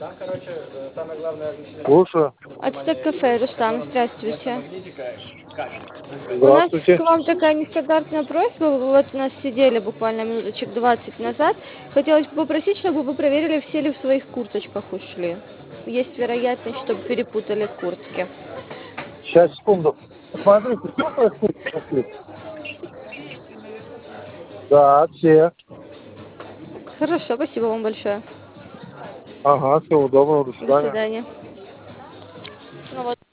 Слушаю. Ацтек кафе, Рустам, здравствуйте. У нас к Здравствуйте. вам такая нестандартная просьба. Вы вот у нас сидели буквально минуточек 20 назад. Хотелось бы попросить, чтобы вы проверили, все ли в своих курточках ушли. Есть вероятность, что перепутали куртки. Сейчас, секунду. Смотрите, что происходит? Да, все. Хорошо, спасибо вам большое. Ага, всего доброго, до До свидания. свидания. Ну вот.